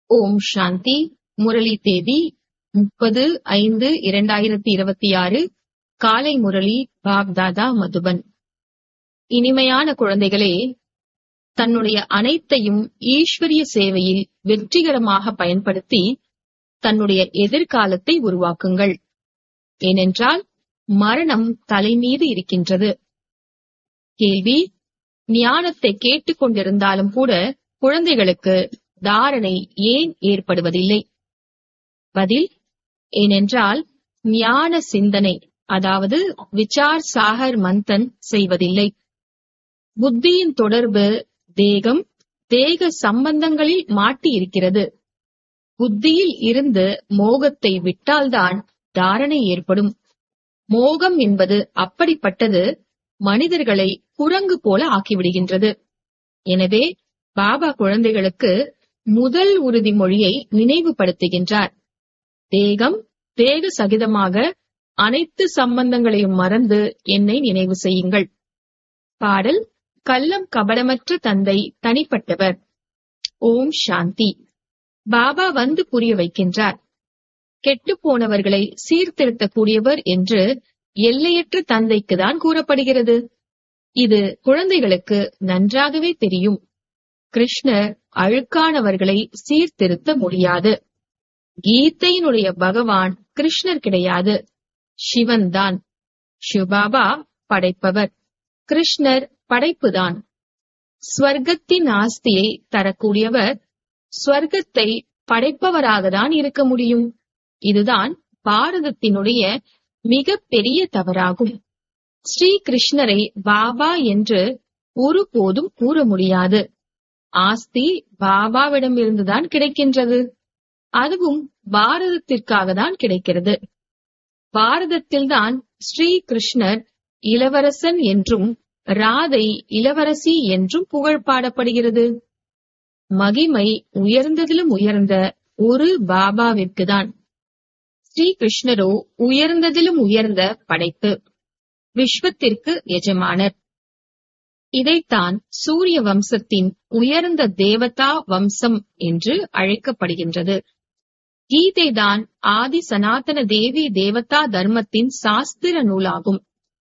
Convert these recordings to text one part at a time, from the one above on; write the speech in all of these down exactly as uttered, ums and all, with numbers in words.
ஓம் சாந்தி. முரளி தேதி முப்பது ஐந்து இரண்டாயிரத்தி இருபத்தி ஆறு. காலை முரளி பாப்தாதா மதுபன். இனிமையான குழந்தைகளே, தன்னுடைய அனைத்தையும் ஈஸ்வரிய சேவையில் வெற்றிகரமாக பயன்படுத்தி தன்னுடைய எதிர்காலத்தை உருவாக்குங்கள். ஏனென்றால் மரணம் தலைமீது இருக்கின்றது. கேள்வி: ஞானத்தை கேட்டுக் கொண்டிருந்தாலும் கூட குழந்தைகளுக்கு தாரணை ஏன் ஏற்படுவதில்லை? பதில்: ஏனென்றால் ஞான சிந்தனை, அதாவது விசார் சாகர் மந்தன் செய்வதில்லை. புத்தியின் தொடர்பு தேகம் தேக சம்பந்தங்களில் மாட்டி இருக்கிறது. புத்தியில் இருந்து மோகத்தை விட்டால்தான் தாரணை ஏற்படும். மோகம் என்பது அப்படிப்பட்டது, மனிதர்களை குரங்கு போல ஆக்கிவிடுகின்றது. எனவே பாபா குழந்தைகளுக்கு முதல் உறுதிமொழியை நினைவுபடுத்துகின்றார். தேகம் தேக சகிதமாக அனைத்து சம்பந்தங்களையும் மறந்து என்னை நினைவு செய்யுங்கள். பாடல்: கள்ளம் கபடமற்ற தந்தை தனிப்பட்டவர். ஓம் சாந்தி. பாபா வந்து புரிய வைக்கின்றார். கெட்டுப்போனவர்களை சீர்திருத்தக்கூடியவர் என்று எல்லையற்ற தந்தைக்குதான் கூறப்படுகிறது. இது குழந்தைகளுக்கு நன்றாகவே தெரியும். கிருஷ்ணர் அழுக்கானவர்களை சீர்திருத்த முடியாது. கீதையினுடைய பகவான் கிருஷ்ணர் கிடையாது, சிவன் தான். சிவபாபா படைப்பவர், கிருஷ்ணர் படைப்புதான். ஸ்வர்க்கத்தின் ஆஸ்தியை தரக்கூடியவர் ஸ்வர்க்கத்தை படைப்பவராகத்தான் இருக்க முடியும். இதுதான் பாரதத்தினுடைய மிக பெரிய தவறாகும். ஸ்ரீ கிருஷ்ணரை பாபா என்று ஒருபோதும் கூற முடியாது. ஆஸ்தி பாபாவிடமிருந்துதான் கிடைக்கின்றது. அதுவும் பாரதத்திற்காக தான் கிடைக்கிறது. பாரதத்தில்தான் ஸ்ரீ கிருஷ்ணர் இளவரசன் என்றும் ராதை இளவரசி என்றும் புகழ் பாடப்படுகிறது. மகிமை உயர்ந்ததிலும் உயர்ந்த ஒரு பாபாவிற்குதான். ஸ்ரீ கிருஷ்ணரோ உயர்ந்ததிலும் உயர்ந்த படைப்பு, விஸ்வத்திற்கு எஜமானர். இதைத்தான் சூரிய வம்சத்தின் உயர்ந்த தேவதா வம்சம் என்று அழைக்கப்படுகின்றது. கீதைதான் ஆதி சனாதன தேவி தேவதா தர்மத்தின் சாஸ்திர நூலாகும்.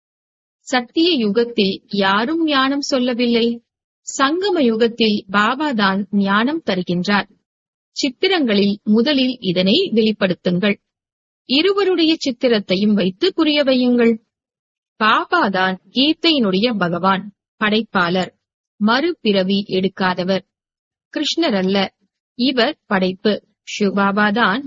சத்திய யுகத்தில் யாரும் ஞானம் சொல்லவில்லை. சங்கம யுகத்தில் பாபாதான் ஞானம் தருகின்றார். சித்திரங்களில் முதலில் இதனை வெளிப்படுத்துங்கள். இருவருடைய சித்திரத்தையும் வைத்து புரிய வையுங்கள். பாபாதான் கீதையினுடைய பகவான், படைப்பாளர், மறுபிறவி எடுக்காதவர். கிருஷ்ணர் அல்ல, இவர் படைப்பு. சிவபாபாதான்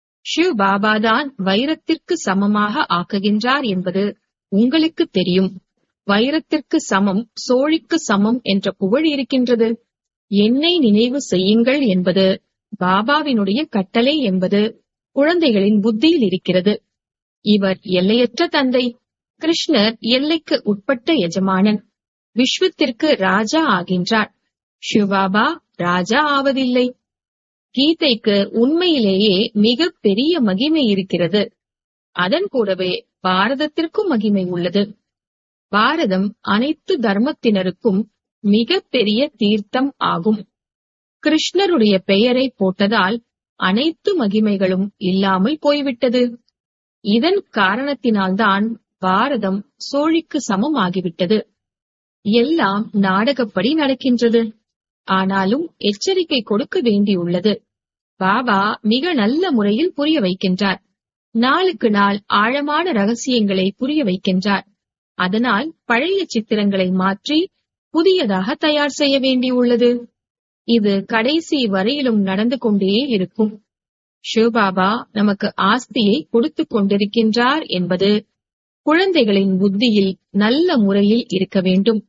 சிவபாபாதான் வைரத்திற்கு சமமாக ஆக்குகின்றார் என்பது உங்களுக்கு தெரியும். வைரத்திற்கு சமம் சோழிக்கு சமம் என்ற புகழ் இருக்கின்றது. என்னை நினைவு செய்யுங்கள் என்பது பாபாவினுடைய கட்டளை என்பது குழந்தைகளின் புத்தியில் இருக்கிறது. இவர் எல்லையற்ற தந்தை. கிருஷ்ணர் எல்லைக்கு உட்பட்ட எஜமானன். விஸ்வத்திற்கு ராஜா ஆகின்றார். சிவபாபா ராஜா ஆவதில்லை. கீதைக்கு உண்மையிலேயே மிக பெரிய மகிமை இருக்கிறது. அதன் கூடவே பாரதத்திற்கும் மகிமை உள்ளது. பாரதம் அனைத்து தர்மத்தினருக்கும் மிக பெரிய தீர்த்தம் ஆகும். கிருஷ்ணருடைய பெயரை போட்டதால் அனைத்து மகிமைகளும் இல்லாமல் போய்விட்டது. இதன் காரணத்தினால்தான் பாரதம் சோழிக்கு சமம் ஆகிவிட்டது. எல்லாம் நாடகப்படி நடக்கின்றது. ஆனாலும் எச்சரிக்கை கொடுக்க வேண்டியுள்ளது. பாபா மிக நல்ல முறையில் புரிய வைக்கின்றார். நாளுக்கு நாள் ஆழமான ரகசியங்களை புரிய வைக்கின்றார். அதனால் பழைய சித்திரங்களை மாற்றி புதியதாக தயார் செய்ய வேண்டியுள்ளது. இது கடைசி வரையிலும் நடந்து கொண்டே இருக்கும். சிவபாபா நமக்கு ஆஸ்தியை கொடுத்துக் கொண்டிருக்கின்றார் என்பது குழந்தைகளின் புத்தியில் நல்ல முறையில் இருக்க வேண்டும்.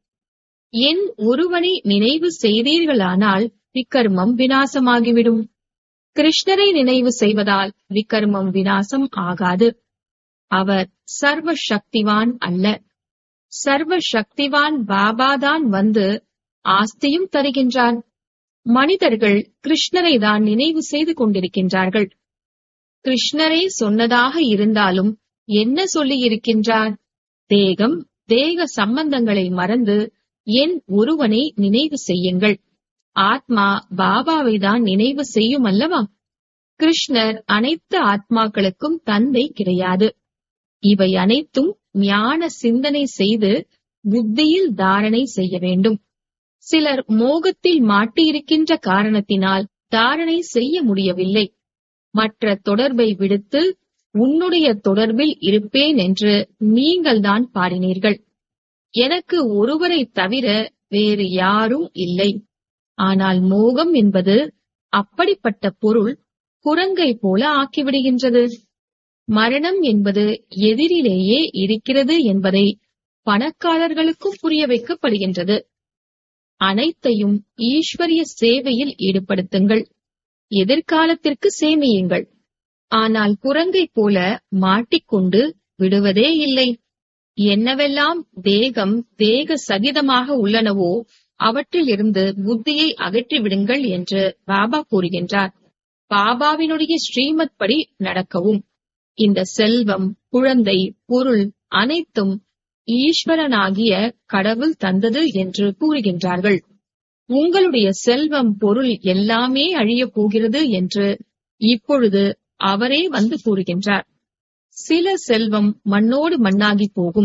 என் ஒருவனை நினைவு செய்தீர்களானால் விக்கர்மம் விநாசமாகிவிடும். கிருஷ்ணரை நினைவு செய்வதால் விக்கர்மம் விநாசம் ஆகாது. அவர் சர்வ சக்திவான் அல்ல. சர்வ சக்திவான் பாபாதான் வந்து ஆஸ்தியும் தருகின்றார். மனிதர்கள் கிருஷ்ணரை தான் நினைவு செய்து கொண்டிருக்கின்றார்கள். கிருஷ்ணரே சொன்னதாக இருந்தாலும் என்ன சொல்லி இருக்கின்றார்? தேகம் தேக சம்பந்தங்களை மறந்து என் ஒருவனை நினைவு செய்யுங்கள். ஆத்மா பாபாவை தான் நினைவு செய்யும் அல்லவா? கிருஷ்ணர் அனைத்து ஆத்மாக்களுக்கும் தந்தை கிடையாது. இவை அனைத்தும் ஞான சிந்தனை செய்து புத்தியில் தாரணை செய்ய வேண்டும். சிலர் மோகத்தில் மாட்டியிருக்கின்ற காரணத்தினால் தாரணை செய்ய முடியவில்லை. மற்ற தொடர்பை விடுத்து உன்னுடைய தொடர்பில் இருப்பேன் என்று நீங்கள்தான் பாடினீர்கள். எனக்கு ஒருவரை தவிர வேறு யாரும் இல்லை. ஆனால் மோகம் என்பது அப்படிப்பட்ட பொருள் குரங்கை போல ஆக்கிவிடுகின்றது. மரணம் என்பது எதிரிலேயே இருக்கிறது என்பதை பணக்காரர்களுக்கும் புரிய வைக்கப்படுகின்றது. அனைத்தையும் ஈஸ்வரிய சேவையில் ஈடுபடுத்துங்கள். எதிர்காலத்திற்கு சேமியுங்கள். ஆனால் குரங்கை போல மாட்டிக்கொண்டு விடுவதே இல்லை. என்னவெல்லாம் தேகம் தேக சகிதமாக உள்ளனவோ அவற்றிலிருந்து புத்தியை அகற்றிவிடுங்கள் என்று பாபா கூறுகின்றார். பாபாவினுடைய ஸ்ரீமத் படி நடக்கவும். இந்த செல்வம், குழந்தை, பொருள் அனைத்தும் ஈஸ்வரனாகிய கடவுள் தந்தது என்று கூறுகின்றார்கள். உங்களுடைய செல்வம், பொருள் எல்லாமே அழியப் போகிறது என்று இப்பொழுது அவரே வந்து கூறுகின்றார். சில செல்வம் மண்ணோடு மண்ணாகி போகும்.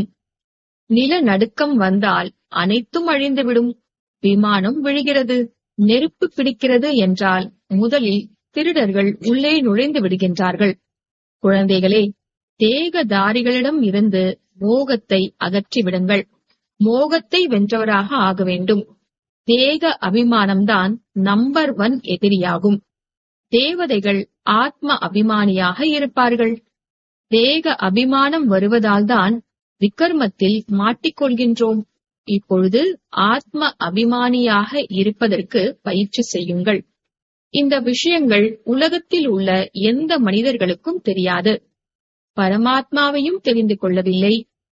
நிலநடுக்கம் வந்தால் அனைத்தும் அழிந்துவிடும். விமானம் விழுகிறது, நெருப்பு பிடிக்கிறது என்றால் முதலில் திருடர்கள் உள்ளே நுழைந்து விடுகின்றார்கள். குழந்தைகளே, தேகதாரிகளிடம் இருந்து மோகத்தை அகற்றிவிடுங்கள். மோகத்தை வென்றவராக ஆக வேண்டும். தேக அபிமானம்தான் நம்பர் ஒன் எதிரியாகும். தேவதைகள் ஆத்ம அபிமானியாக இருப்பார்கள். தேக அபிமானம் வருவதால்தான் விக்ரமத்தில் மாட்டிக்கொள்கின்றோம். இப்பொழுது ஆத்ம அபிமானியாக இருப்பதற்கு பயிற்சி செய்யுங்கள். இந்த விஷயங்கள் உலகத்தில் உள்ள எந்த மனிதர்களுக்கும் தெரியாது. பரமாத்மாவையும் தெரிந்து கொள்ளவில்லை.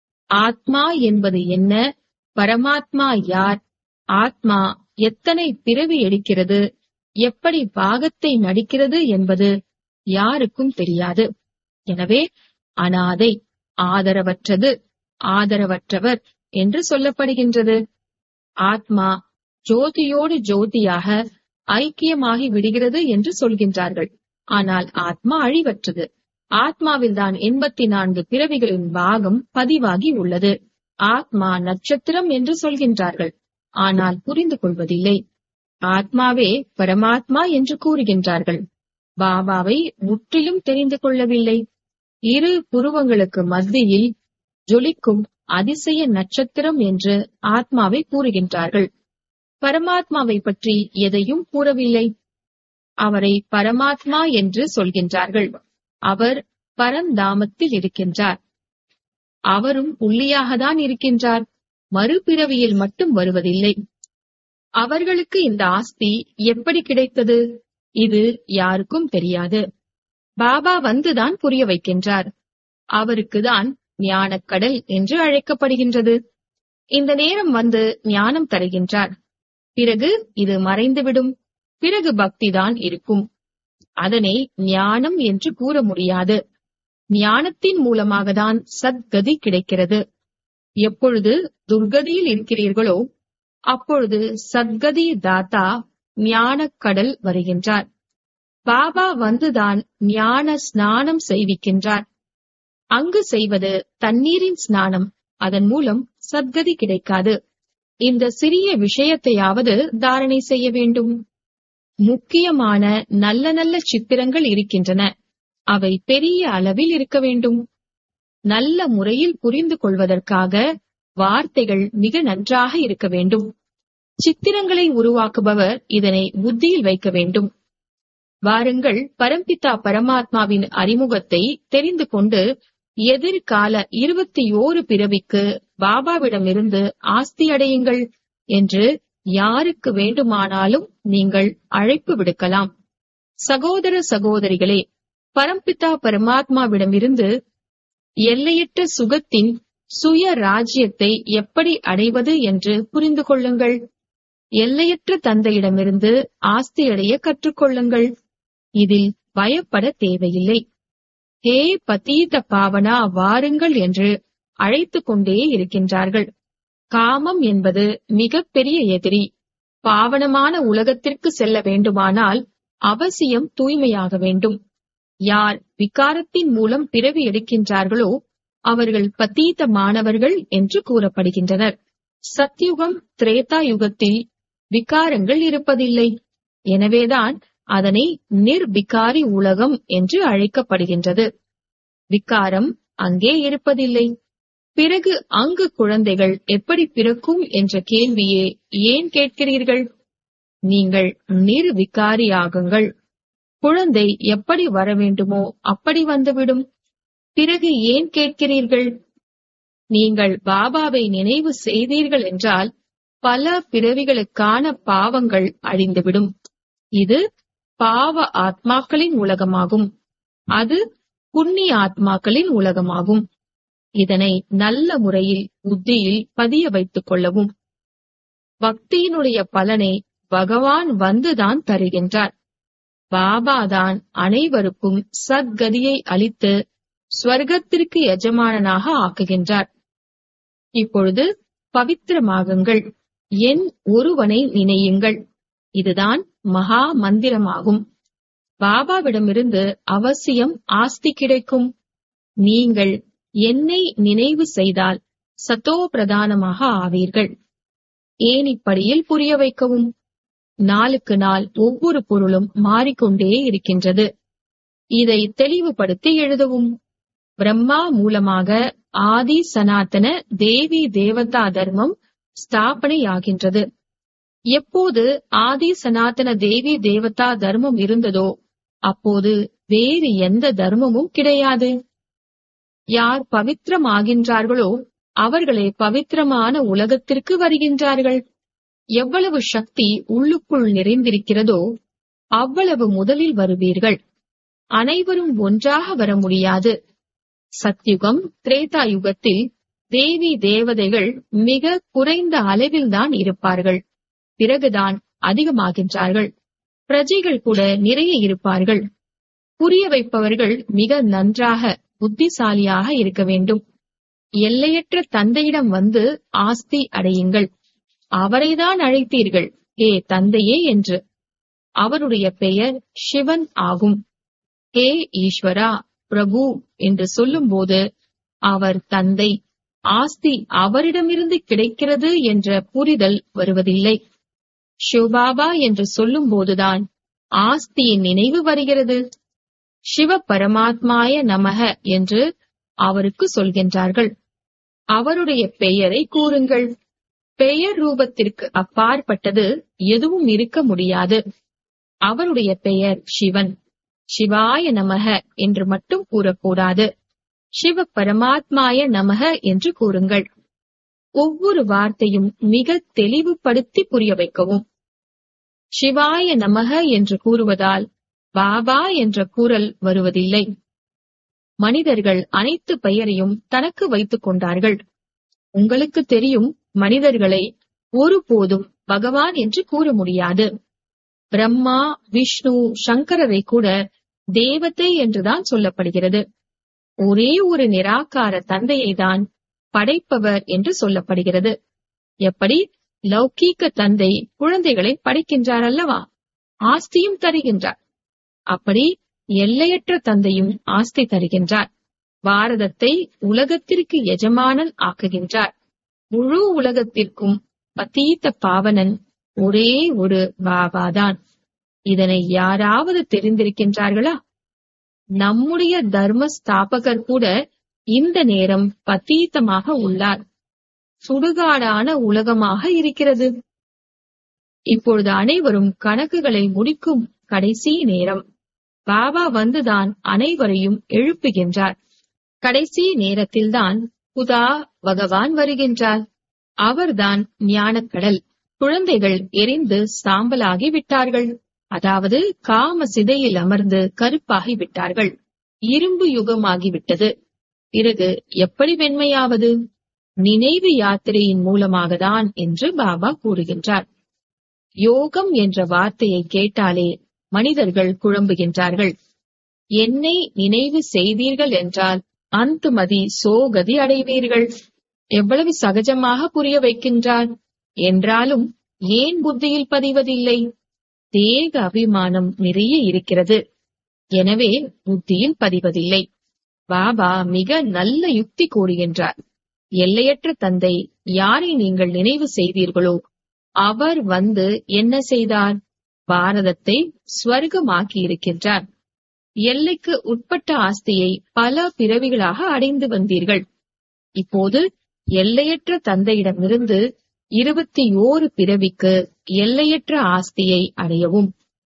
ஆத்மா என்பது என்ன, பரமாத்மா யார், ஆத்மா எத்தனை பிறவி எடுக்கிறது, எப்படி பாகத்தை நடிக்கிறது என்பது யாருக்கும் தெரியாது. எனவே அனாதை, ஆதரவற்றது, ஆதரவற்றவர் என்று சொல்லப்படுகின்றது. ஆத்மா ஜோதியோடு ஜோதியாக ஐக்கியமாகி விடுகிறது என்று சொல்கின்றார்கள். ஆனால் ஆத்மா அழிவற்றது. ஆத்மாவில்தான் எண்பத்தி நான்கு பிறவிகளின் பாகம் பதிவாகி உள்ளது. ஆத்மா நட்சத்திரம் என்று சொல்கின்றார்கள். ஆனால் புரிந்து கொள்வதில்லை. ஆத்மாவே பரமாத்மா என்று கூறுகின்றார்கள். பாபாவை முற்றிலும் தெரிந்து கொள்ளவில்லை. இரு புருவங்களுக்கு மத்தியில் ஜொலிக்கும் அதிசய நட்சத்திரம் என்று ஆத்மாவை கூறுகின்றார்கள். பரமாத்மாவை பற்றி எதையும் கூறவில்லை. அவரை பரமாத்மா என்று சொல்கின்றார்கள். அவர் பரந்தாமத்தில் இருக்கின்றார். அவரும் புள்ளியாகத்தான் இருக்கின்றார். மறுபிறவியில் மட்டும் வருவதில்லை. அவர்களுக்கு இந்த ஆஸ்தி எப்படி கிடைத்தது? இது யாருக்கும் தெரியாது. பாபா வந்துதான் புரிய வைக்கின்றார். அவருக்குதான் ஞானக்கடல் என்று அழைக்கப்படுகின்றது. இந்த நேரம் வந்து ஞானம் தருகின்றார். பிறகு இது மறைந்துவிடும். பிறகு பக்திதான் இருக்கும். அதனை ஞானம் என்று கூற முடியாது. ஞானத்தின் மூலமாகத்தான் சத்கதி கிடைக்கிறது. எப்பொழுது துர்கதியில் இருக்கிறீர்களோ அப்பொழுது சத்கதி தாத்தா ஞானக்கடல் வருகின்றார். பாபா வந்துதான் ஞான ஸ்நானம் செய்விக்கின்றார். அங்கு செய்வது தண்ணீரின் ஸ்நானம். அதன் மூலம் சத்கதி கிடைக்காது. இந்த சிறிய விஷயத்தையாவது தாரணை செய்ய வேண்டும். முக்கியமான நல்ல நல்ல சித்திரங்கள் இருக்கின்றன. அவை பெரிய அளவில் இருக்க வேண்டும். நல்ல முறையில் புரிந்து கொள்வதற்காக வார்த்தைகள் மிக நன்றாக இருக்க வேண்டும். சித்திரங்களை உருவாக்குபவர் இதனை புத்தியில் வைக்க வேண்டும். வாருங்கள், பரம்பிதா பரமாத்மாவின் அறிமுகத்தை தெரிந்து கொண்டு எதிர்கால இருபத்தி ஓரு பிறவிக்கு பாபாவிடமிருந்து ஆஸ்தி அடையுங்கள் என்று யாருக்கு வேண்டுமானாலும் நீங்கள் அழைப்பு விடுக்கலாம். சகோதர சகோதரிகளே, பரம்பிதா பரமாத்மாவிடமிருந்து எல்லையற்ற சுகத்தின் சுய ராஜ்யத்தை எப்படி அடைவது என்று புரிந்து கொள்ளுங்கள். எல்லையற்ற தந்தையிடமிருந்து ஆஸ்தி அடைய கற்றுக்கொள்ளுங்கள். இதில் பயப்பட தேவையில்லை. ஹே பதீத பாவனா, வாருங்கள் என்று அழைத்து கொண்டே இருக்கின்றார்கள். காமம் என்பது மிக பெரிய எதிரி. பாவனமான உலகத்திற்கு செல்ல வேண்டுமானால் அவசியம் தூய்மையாக வேண்டும். யார் விகாரத்தின் மூலம் பிறவி எடுக்கின்றார்களோ அவர்கள் பதீதமானவர்கள் என்று கூறப்படுகின்றனர். சத்யுகம் திரேதா யுகத்தில் விகாரங்கள் இருப்பதில்லை. எனவேதான் அதனை நிர்விகாரி உலகம் என்று அழைக்கப்படுகின்றது. விகாரம் அங்கே இருப்பதில்லை. பிறகு அங்கு குழந்தைகள் எப்படி பிறக்கும் என்ற கேள்வியே ஏன் கேட்கிறீர்கள்? நீங்கள் நிர்விகாரியாகுங்கள். குழந்தை எப்படி வர வேண்டுமோ அப்படி வந்துவிடும். பிறகு ஏன் கேட்கிறீர்கள்? நீங்கள் பாபாவை நினைவு செய்தீர்கள் என்றால் பல பிறவிகளுக்கான பாவங்கள் அழிந்துவிடும். இது பாவ ஆத்மாக்களின் உலகமாகும். அது புண்ணிய ஆத்மாக்களின் உலகமாகும். இதனை நல்ல முறையில் புத்தியில் பதிய வைத்துக் கொள்ளவும். பக்தியினுடைய பலனை பகவான் வந்துதான் தருகின்றார். பாபாதான் அனைவருக்கும் சத்கதியை அளித்து ஸ்வர்க்கத்திற்கு எஜமானனாக ஆக்குகின்றார். இப்பொழுது பவித்திரமாகுங்கள். என் ஒருவனை நினையுங்கள். இதுதான் மகா மந்திரமாகும். பாபாவிடமிருந்து அவசியம் ஆஸ்தி கிடைக்கும். நீங்கள் என்னை நினைவு செய்தால் சத்தோ பிரதானமாக ஆவீர்கள். ஏன் இப்படியில் புரிய வைக்கவும்? நாளுக்கு நாள் ஒவ்வொரு பொருளும் மாறிக்கொண்டே இருக்கின்றது. இதை தெளிவுபடுத்தி எழுதவும். பிரம்மா மூலமாக ஆதி சனாதன தேவி தேவதா தர்மம் ஸ்தாபனையாகின்றது. எப்போது ஆதி சனாதன தேவி தேவதா தர்மம் இருந்ததோ அப்போது வேறு எந்த தர்மமும் கிடையாது. யார் பவித்திரமாகின்றார்களோ அவர்களே பவித்திரமான உலகத்திற்கு வருகின்றார்கள். எவ்வளவு சக்தி உள்ளுக்குள் நிறைந்திருக்கிறதோ அவ்வளவு முதலில் வருவீர்கள். அனைவரும் ஒன்றாக வர முடியாது. சத்யுகம் திரேதா யுகத்தில் தேவி தேவதைகள் மிக குறைந்த அளவில்தான் இருப்பார்கள். பிறகுதான் அதிகமாகின்றார்கள். பிரஜைகள் கூட நிறைய இருப்பார்கள். புரிய வைப்பவர்கள் மிக நன்றாக புத்திசாலியாக இருக்க வேண்டும். எல்லையற்ற தந்தையிடம் வந்து ஆஸ்தி அடையுங்கள். அவரைதான் அழைத்தீர்கள் ஹே தந்தையே என்று. அவருடைய பெயர் சிவன் ஆகும். ஹே ஈஸ்வரா பிரபு என்று சொல்லும்போது அவர் தந்தை, ஆஸ்தி அவரிடமிருந்து கிடைக்கிறது என்ற புரிதல் வருவதில்லை. சிவபாபா என்று சொல்லும் போதுதான் ஆஸ்தியின் நினைவு வருகிறது. சிவ பரமாத்மாய நமக என்று அவருக்கு சொல்கின்றார்கள். அவருடைய பெயரை கூறுங்கள். பெயர் ரூபத்திற்கு அப்பாற்பட்டது எதுவும் இருக்க முடியாது. அவருடைய பெயர் சிவன். சிவாய நமக என்று மட்டும் கூறக்கூடாது. சிவ பரமாத்மாய நமக என்று கூறுங்கள். ஒவ்வொரு வார்த்தையும் மிக தெளிவுபடுத்தி புரிய வைக்கவும். சிவாய நமக என்று கூறுவதால் பாபா என்ற குரல் வருவதில்லை. மனிதர்கள் அனைத்து பெயரையும் தனக்கு வைத்துக் கொண்டார்கள். உங்களுக்கு தெரியும், மனிதர்களை ஒருபோதும் பகவான் என்று கூற முடியாது. பிரம்மா, விஷ்ணு, சங்கரரை கூட தேவதை என்றுதான் சொல்லப்படுகிறது. ஒரே ஒரு நிராகார தந்தையை தான் படைப்பவர் என்று சொல்லப்படுகிறது. எப்படி லௌகீக தந்தை குழந்தைகளை படைக்கின்றார் அல்லவா, ஆஸ்தியும் தருகின்றார். அப்படி எல்லையற்ற தந்தையும் ஆஸ்தி தருகின்றார். பாரதத்தை உலகத்திற்கு எஜமானன் ஆக்குகின்றார். முழு உலகத்திற்கும் பதீத பாவனன் ஒரே ஒரு பாபாதான். இதனை யாராவது தெரிந்திருக்கின்றார்களா? நம்முடைய தர்ம ஸ்தாபகர் கூட இந்த நேரம் பதீதமாக உள்ளார். சுடுகாடான உலகமாக இருக்கிறது. இப்பொழுது அனைவரும் கணக்குகளை முடிக்கும் கடைசி நேரம். பாபா வந்துதான் அனைவரையும் எழுப்புகின்றார். கடைசி நேரத்தில்தான் புதா பகவான் வருகின்றார். அவர்தான் ஞானக்கடல். குழந்தைகள் எரிந்து சாம்பலாகி விட்டார்கள். அதாவது காம சிதையில் அமர்ந்து கருப்பாகி விட்டார்கள். இரும்பு யுகமாகிவிட்டது. பிறகு எப்படி வெண்மையாவது? நினைவு யாத்திரையின் மூலமாகத்தான் என்று பாபா கூறுகின்றார். யோகம் என்ற வார்த்தையை கேட்டாலே மனிதர்கள் குழம்புகின்றார்கள். என்னை நினைவு செய்தீர்கள் என்றால் அந்துமதி சோகதி அடைவீர்கள். எவ்வளவு சகஜமாக புரிய வைக்கின்றார். என்றாலும் ஏன் புத்தியில் பதிவதில்லை? தேக அபிமானம் நிறைய இருக்கிறது, எனவே புத்தியில் பதிவதில்லை. பாபா மிக நல்ல யுக்தி கூறுகின்றார். எல்லையற்ற தந்தை யாரை நீங்கள் நினைவு செய்தீர்களோ அவர் வந்து என்ன செய்தார்? பாரதத்தை ஸ்வர்க்கமாக்கி இருக்கின்றார். எல்லைக்கு உட்பட்ட ஆஸ்தியை பல பிறவிகளாக அடைந்து வந்தீர்கள். இப்போது எல்லையற்ற தந்தையிடமிருந்து இருபத்தி ஓரு பிறவிக்கு எல்லையற்ற ஆஸ்தியை அடையவும்.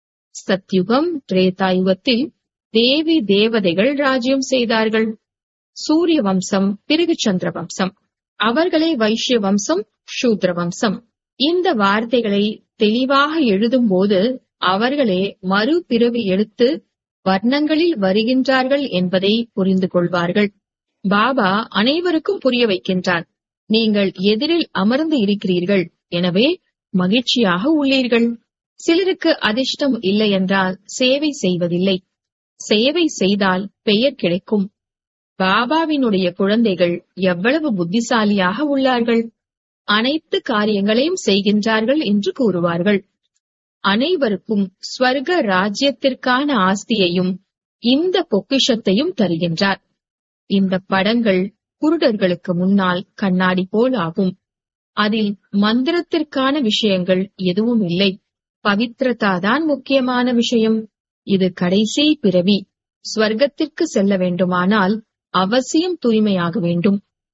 சத்யுகம் திரேதாயுகத்தில் தேவி தேவதைகள் ராஜ்யம் செய்தார்கள். சூரிய வம்சம், பிறகு சந்திர வம்சம், அவர்களே வைஷ்ய வம்சம், சூத்ர வம்சம். இந்த வார்த்தைகளை தெளிவாக எழுதும் போது அவர்களே மறுபிறவி எடுத்து வர்ணங்களில் வருகின்றார்கள் என்பதை புரிந்து கொள்வார்கள். பாபா அனைவருக்கும் புரிய வைக்கின்றார். நீங்கள் எதிரில் அமர்ந்து இருக்கிறீர்கள், எனவே மகிழ்ச்சியாக உள்ளீர்கள். சிலருக்கு அதிர்ஷ்டம் இல்லை என்றால் சேவை செய்வதில்லை. சேவை செய்தால் பெயர் கிடைக்கும். பாபாவினுடைய குழந்தைகள் எவ்வளவு புத்திசாலியாக உள்ளார்கள், அனைத்து காரியங்களையும் செய்கின்றார்கள் என்று கூறுவார்கள். அனைவருக்கும் ஸ்வர்க ராஜ்யத்திற்கான ஆஸ்தியையும் இந்த பொக்கிஷத்தையும் தருகின்றார். இந்த படங்கள் குருடர்களுக்கு முன்னால் கண்ணாடி போல் ஆகும். அதில் மந்திரத்திற்கான விஷயங்கள் எதுவும் இல்லை. பவித்ரதா தான் முக்கியமான விஷயம். இது கடைசி பிறவி. ஸ்வர்க்கத்திற்கு செல்ல வேண்டுமானால் அவசியம் தூய்மையாக வேண்டும்.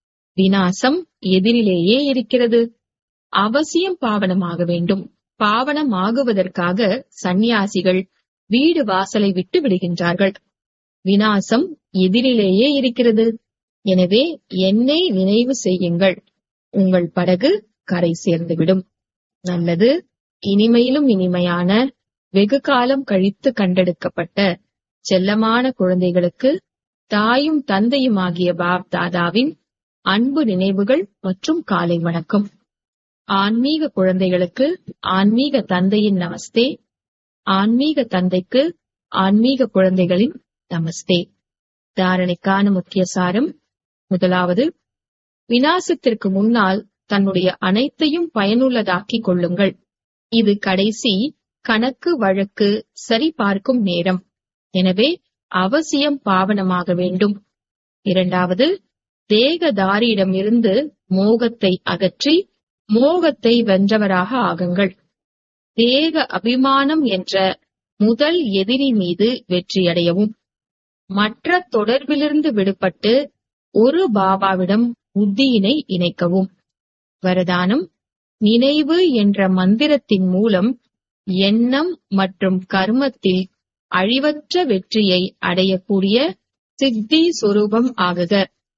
விநாசம் எதிரிலேயே இருக்கிறது. அவசியம் பாவனமாக வேண்டும். பாவனமாகுவதற்காக சந்நியாசிகள் வீடு வாசலை விட்டு விடுகின்றார்கள். விநாசம் எதிரிலேயே இருக்கிறது. எனவே என்னை நினைவு செய்யுங்கள், உங்கள் படகு கரை சேர்ந்துவிடும். நல்லது. இனிமையிலும் இனிமையான வெகு காலம் கழித்து கண்டெடுக்கப்பட்ட செல்லமான குழந்தைகளுக்கு தாயும் தந்தையுமாகிய பாப் தாதாவின் அன்பு நினைவுகள் மற்றும் காலை வணக்கம். ஆன்மீக குழந்தைகளுக்கு ஆன்மீக தந்தையின் நமஸ்தே. ஆன்மீக தந்தைக்கு ஆன்மீக குழந்தைகளின் நமஸ்தே. தாரணைக்கான முக்கிய சாரம். முதலாவது, விநாசத்திற்கு முன்னால் தன்னுடைய அனைத்தையும் பயனுள்ளதாக்கிக் கொள்ளுங்கள். இது கடைசி கணக்கு வழக்கு சரிபார்க்கும் நேரம். எனவே அவசியம் பாவனமாக வேண்டும். இரண்டாவது, தேகதாரியிடமிருந்து மோகத்தை அகற்றி மோகத்தை வென்றவராக ஆகுங்கள். தேக அபிமானம் என்ற முதல் எதிரி மீது வெற்றியடையவும். மற்ற தொடர்பிலிருந்து விடுபட்டு ஒரு பாபாவிடம் புத்தியினை இணைக்கவும். வரதானம். நினைவு என்ற மந்திரத்தின் மூலம் எண்ணம் மற்றும் கர்மத்தில் அழிவற்ற வெற்றியை அடையக்கூடிய சித்தி சொரூபம் ஆகுக.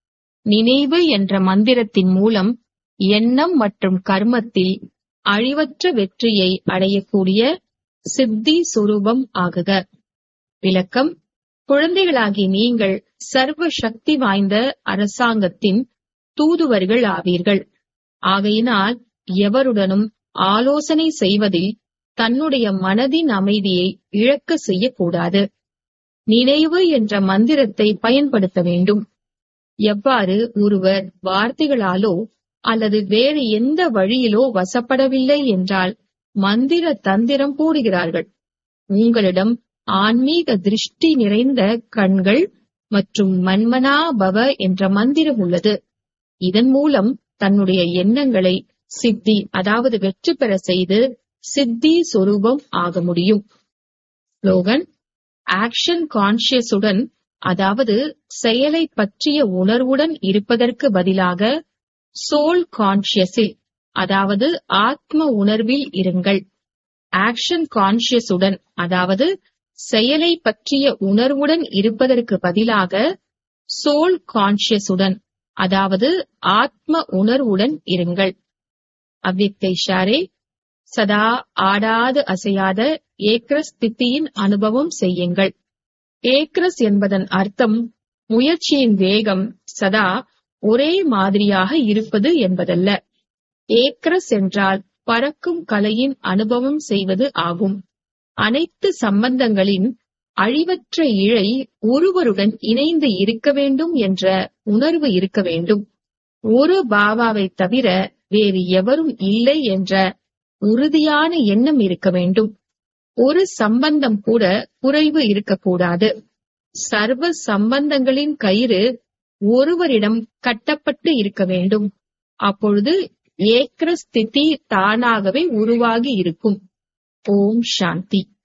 நினைவு என்ற மந்திரத்தின் மூலம் எண்ணம் மற்றும் கர்மத்தில் அழிவற்ற வெற்றியை அடையக்கூடிய சித்தி சொரூபம் ஆகுக. விளக்கம். குழந்தைகளாகி நீங்கள் சர்வ சக்தி வாய்ந்த அரசாங்கத்தின் தூதுவர்கள் ஆவீர்கள். ஆகையினால் எவருடனும் ஆலோசனை செய்வதில் தன்னுடைய மனதின் அமைதியை இழக்க செய்யக்கூடாது. நினைவு என்ற மந்திரத்தை பயன்படுத்த வேண்டும். எவ்வாறு ஒருவர் வார்த்தைகளாலோ அல்லது வேறு எந்த வழியிலோ வசப்படவில்லை என்றால் மந்திர தந்திரம் போடுகிறார்கள். உங்களிடம் ஆன்மீக திருஷ்டி நிறைந்த கண்கள் மற்றும் மன்மனா பவ என்ற மந்திரம் உள்ளது. இதன் மூலம் தன்னுடைய எண்ணங்களை சித்தி அதாவது வெற்றி பெற செய்து சித்தி சொரூபம் ஆக முடியும். ஸ்லோகன். ஆக்ஷன் கான்சியஸுடன் அதாவது செயலை பற்றிய உணர்வுடன் இருப்பதற்கு பதிலாக சோல் கான்சியஸில் அதாவது ஆத்ம உணர்வில் இருங்கள். ஆக்ஷன் கான்சியஸுடன் அதாவது செயலை பற்றிய உணர்வுடன் இருப்பதற்கு பதிலாக சோல் கான்சியஸுடன் அதாவது ஆத்ம உணர்வுடன் இருங்கள். அவ்யக்த இஷாரே. சதா ஆடாது அசையாத ஏக்ரஸ்தித்தியின் அனுபவம் செய்யுங்கள். ஏக்ரஸ் என்பதன் அர்த்தம் முயற்சியின் வேகம் சதா ஒரே மாதிரியாக இருப்பது என்பதல்ல. ஏக்ரஸ் என்றால் பறக்கும் கலையின் அனுபவம் செய்வது ஆகும். அனைத்து சம்பந்தங்களின் அழிவற்ற இழை ஒருவருடன் இணைந்து இருக்க வேண்டும் என்ற உணர்வு இருக்க வேண்டும். ஒரு பாபாவை தவிர வேறு எவரும் இல்லை என்ற உறுதியான எண்ணம் இருக்க வேண்டும். ஒரு சம்பந்தம் கூட குறைவு இருக்கக்கூடாது. சர்வ சம்பந்தங்களின் கயிறு ஒருவரிடம் கட்டப்பட்டு இருக்க வேண்டும். அப்பொழுது ஏக்ர ஸ்திதி தானாகவே உருவாகி இருக்கும். ஓம் சாந்தி.